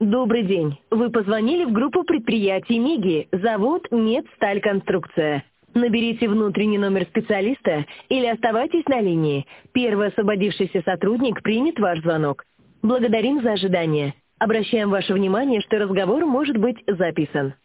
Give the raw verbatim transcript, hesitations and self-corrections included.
Добрый день. Вы позвонили в группу предприятий МИГИ, завод «Медстальконструкция». Наберите внутренний номер специалиста или оставайтесь на линии. Первый освободившийся сотрудник примет ваш звонок. Благодарим за ожидание. Обращаем ваше внимание, что разговор может быть записан.